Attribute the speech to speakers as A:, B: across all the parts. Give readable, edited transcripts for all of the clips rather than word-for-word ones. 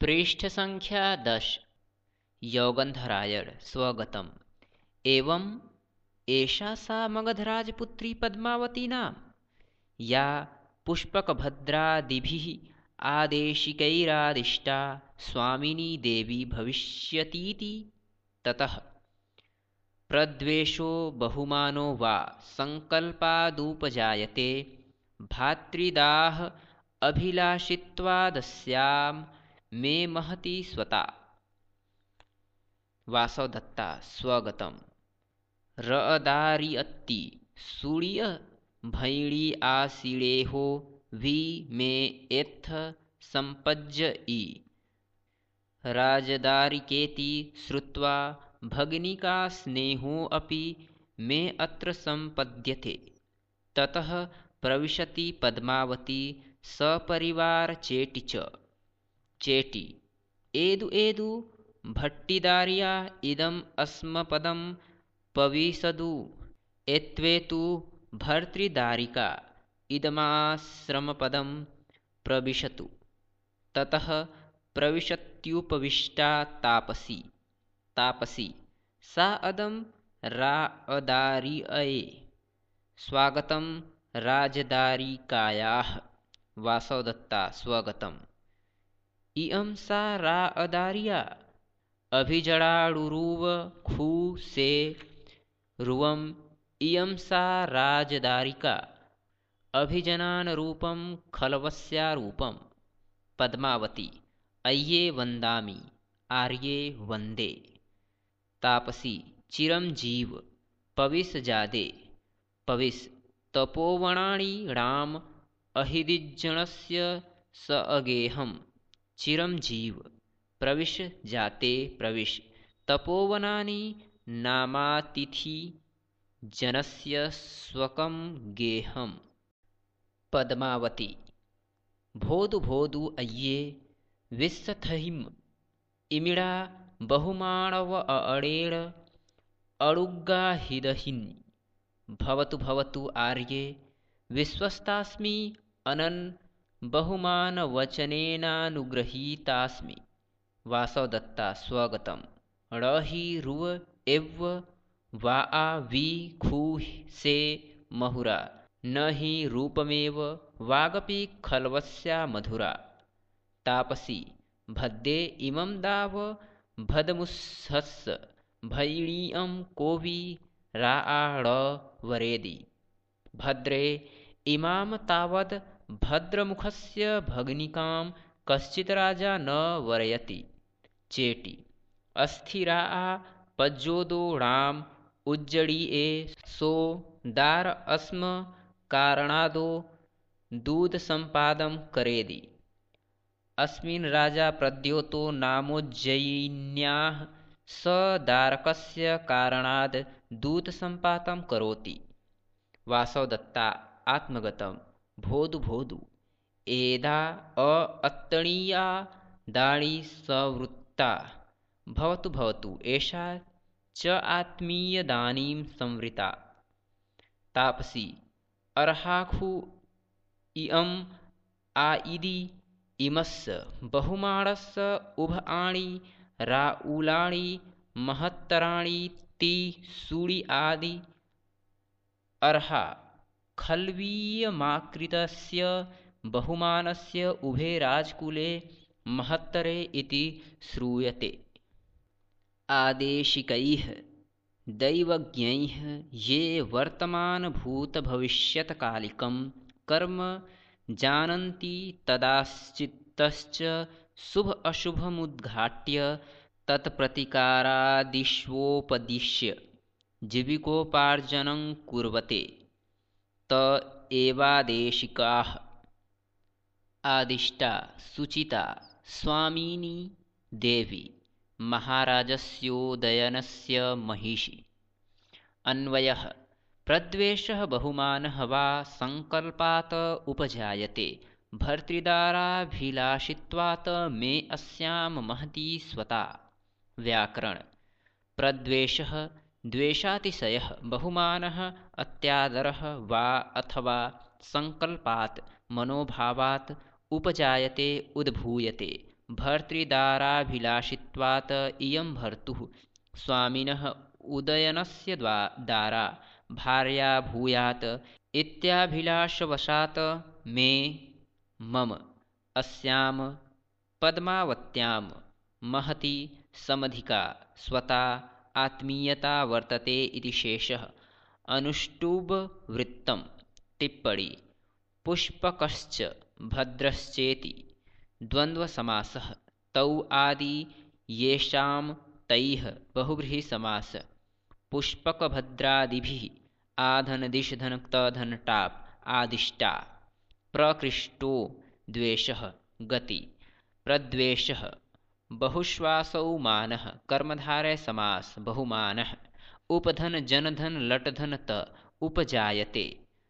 A: पृष्ठसङ्ख्या 10। यौगन्धरायण स्वगतम्। एवम् एषा सा मगधराजपुत्री पद्मावती नाम, या पुष्पकभद्रादिभिः आदेशिकैरादिष्टा स्वामिनी देवी भविष्यतीति। ततः प्रद्वेषो बहुमानो वा संकल्पादुपजायते, भातृदाह अभिलाषित्वादस्यां मे महती स्वता। वासवदत्ता स्वगतम्। रअदारिअत्ति सूर्य भैणी आसीडेहो वि मे एत्थ सम्पज्य राजदारिकेति श्रुत्वा भगिनिका स्नेहोऽपि मे अत्र सम्पद्यते। ततः प्रविशति पद्मावती सपरिवारचेटी च। चेटी एदु एदु भट्टिदार्या इदम् अस्मपदं पविशदु, एत्वेतु भर्तृदारिका इदमाश्रमपदं प्रविशतु। ततः प्रविशत्युपविष्टा तापसी। तापसी सा अदं राअदारिअये स्वागतं राजदारिकायाः। वासवदत्ता स्वगतम्। इयं सा राअदार्या अभिजडाडुरुव खुसे रुवम्। इयं सा राजदारिका अभिजनानरूपं खलवस्यारूपम्। पद्मावती अय्ये वन्दामि आर्ये वन्दे। तापसी चिरंजीव पविस जादे। पविस तपोवनानि राम अहिदिज्जनस्य स अगेहम्। चिरंजीव प्रविश जाते प्रविश तपोवनानि नामातिथि जनस्य स्वकं गेहम्। पद्मावती भोदु भोदु अय्ये विस्सथहिम्। इमिडा बहुमाणव अडेण अडुग्गाहिदहिन्। भवतु भवतु आर्ये विश्वस्तास्मि अनन् बहुमानवचनेनानुगृहीतास्मि। वासवदत्ता स्वगतम्। णहि रुव एव वा आ वि खु से महुरा, न हि रूपमेव वागपि खल्वस्या मधुरा। तापसी भद्दे इमं दाव भदमुत्सस्य भैणीयं कोऽपि राआड वरेदि। भद्रे इमां तावद् भद्रमुखस्य भगिनिकां कश्चित् राजा न वरयति। चेटी अस्थिराआ पज्जोदो राम उज्जडीये सो दार अस्म कारणादो दूधसम्पादं करेदि। अस्मिन् राजा प्रद्योतो नामोज्जयिन्याः स दारकस्य कारणाद् दूधसम्पादं करोति। वासवदत्ता आत्मगतम्। भोदु भोदु एधा अत्तनीया दाणी संवृत्ता। भवतु भवतु एषा च आत्मीयदानीं संवृता। तापसी अर्हाखु इयम् आइदि इमस्य बहुमाणस्य उभआणि राऊलाणि महत्तराणि ति सूडि आदि। अर्हा खल्वीयमाकृतस्य बहुमानस्य उभे राजकुले महत्तरे इति श्रूयते। आदेशिकैः दैवज्ञैः ये वर्तमानभूतभविष्यत्कालिकं कर्म जानन्ति, तदाश्चित्तश्च शुभ अशुभमुद्घाट्य तत्प्रतिकारादिष्वोपदिश्य जीविकोपार्जनं कुर्वते। त एवादेशिकाः। आदिष्टा सुचिता स्वामिनी देवी महाराजस्योदयनस्य महिषी। अन्वयः प्रद्वेषः बहुमानः वा संकल्पात् उपजायते, भर्तृदाराभिलाषित्वात् मे अस्यां महती स्वता। व्याकरण प्रद्वेषः द्वेषातिशयः बहुमानः अत्यादरः वा अथवा संकल्पात् मनोभावात् उपजायते उद्भूयते भर्तृदाराभिलाषित्वात् इयं भर्तुः स्वामिनः उदयनस्य दारा भार्या भूयात् इत्याभिलाषवशात् मे मम अस्यां पद्मावत्यां महती समधिका स्वता आत्मीयता वर्तते इति शेषः। अनुष्टुप्-वृत्तं टिप्पणी पुष्पकश्च भद्रश्चेति द्वन्द्वसमासः तौ आदि येषां तैः बहुव्रीहिसमास पुष्पकभद्रादिभिः आधनदिशधनक्तधनटाप् आदिष्टा प्रकृष्टो द्वेषः गति प्रद्वेषः बहुश्वासौ मानः कर्मधारय समास बहुमानः उपधन जनधन लटधन त उपजायते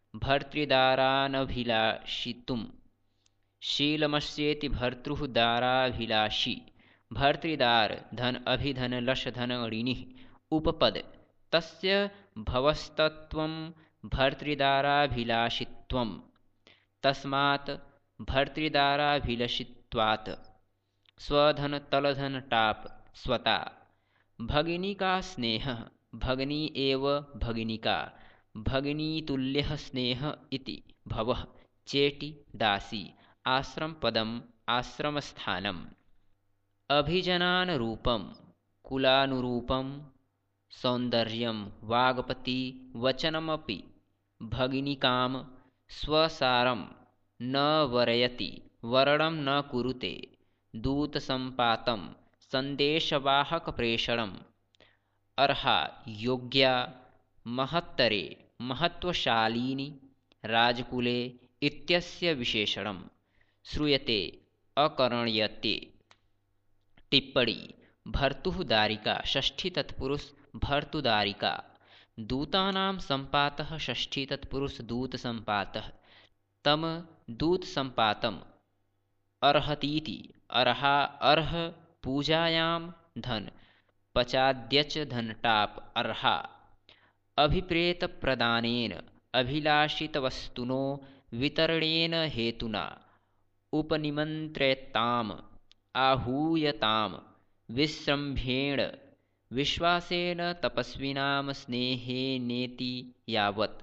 A: भर्तृदारानभिलाषितुं शीलमस्येति भर्तृः दाराभिलाषी भर्तृदार धन अभिधन लश धन ऋणिः उपपद तस्य भवस्तत्वं भर्तृदाराभिलाषित्वं तस्मात् भर्तृदाराभिलषित्वात् स्वधन तलधन टाप स्वता भगिनिका स्नेहः भगिनी एव भगिनिका भगिनीतुल्यः स्नेह इति भवः चेटी दासी आश्रमपदम् आश्रमस्थानम् अभिजनानुरूपं कुलानुरूपं सौन्दर्यं वाग्पति वचनमपि भगिनिकां स्वसारं न वरयति वरणं न कुरुते दूतसम्पातं सन्देशवाहकप्रेषणम् अर्हा योग्या महत्तरे महत्वशालिनी राजकुले इत्यस्य विशेषणं श्रूयते अकर्ण्यते। टिप्पणी भर्तुः दारिका षष्ठी तत्पुरुष भर्तुदारिका दूतानां सम्पातः षष्ठी तत्पुरुष दूतसम्पातः तम दूतसम्पातम् अर्हतीति अर्हा अर्ह पूजायां धन पचाद्यच धनटाप अर्हा अभिप्रेतप्रदानेन अभिलाषितवस्तुनो वितरणेन हेतुना उपनिमन्त्रयताम् आहूयतां विश्रम्भेण विश्वासेन तपस्विनां स्नेहेनेति यावत्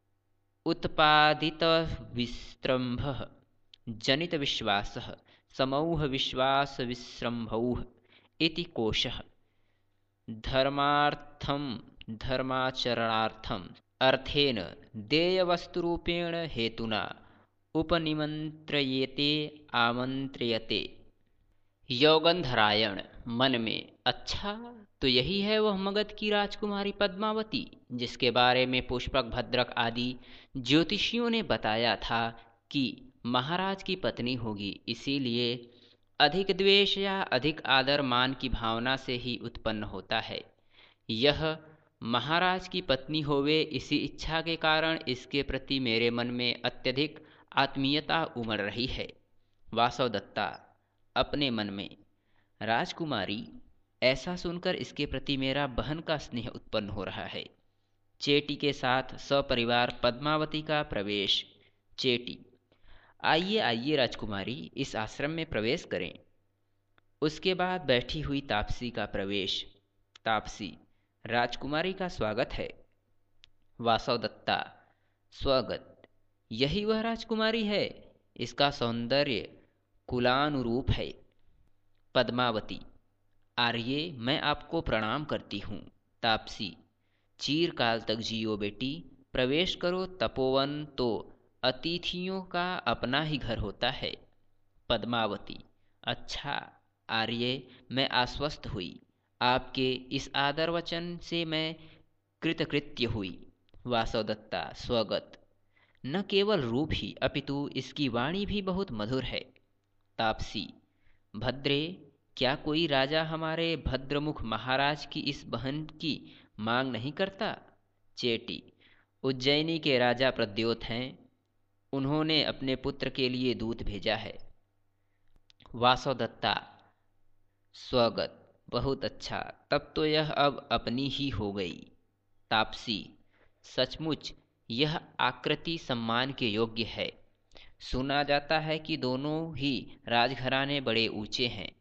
A: उत्पादितविस्रम्भः जनितविश्वासः समूहविश्वासविस्रम्भौः इति कोशः धर्मार्थं धर्माचरणार्थम् अर्थेन देयवस्तुरूपेण हेतुना उपनिमन्त्रयेते आमंत्र्यते। योगंधरायण मन में अच्छा तो यही है वह मगध की राजकुमारी पद्मावती जिसके बारे में पुष्पक भद्रक आदि ज्योतिषियों ने बताया था कि महाराज की पत्नी होगी। इसीलिए अधिक द्वेष या अधिक आदर मान की भावना से ही उत्पन्न होता है। यह महाराज की पत्नी होवे इसी इच्छा के कारण इसके प्रति मेरे मन में अत्यधिक आत्मीयता उमड़ रही है। वासवदत्ता अपने मन में राजकुमारी ऐसा सुनकर इसके प्रति मेरा बहन का स्नेह उत्पन्न हो रहा है। चेटी के साथ सपरिवार पद्मावती का प्रवेश। चेटी आइए आइए राजकुमारी इस आश्रम में प्रवेश करें। उसके बाद बैठी हुई तापसी का प्रवेश। तापसी राजकुमारी का स्वागत है। वासवदत्ता स्वागत। यही वह राजकुमारी है, इसका सौंदर्य कुलानुरूप है। पद्मावती आर्ये मैं आपको प्रणाम करती हूँ। तापसी चीरकाल तक जियो बेटी, प्रवेश करो। तपोवन तो अतिथियों का अपना ही घर होता है। पद्मावती अच्छा आर्ये मैं आश्वस्त हुई, आपके इस आदर वचन से मैं कृतकृत्य हुई। वासवदत्ता स्वगत। न केवल रूप ही अपितु इसकी वाणी भी बहुत मधुर है। तापसी भद्रे क्या कोई राजा हमारे भद्रमुख महाराज की इस बहन की मांग नहीं करता? चेटी उज्जैनी के राजा प्रद्योत हैं, उन्होंने अपने पुत्र के लिए दूत भेजा है। वासवदत्ता स्वगत बहुत अच्छा, तब तो यह अब अपनी ही हो गई। तापसी सचमुच यह आकृति सम्मान के योग्य है। सुना जाता है कि दोनों ही राजघराने बड़े ऊंचे हैं,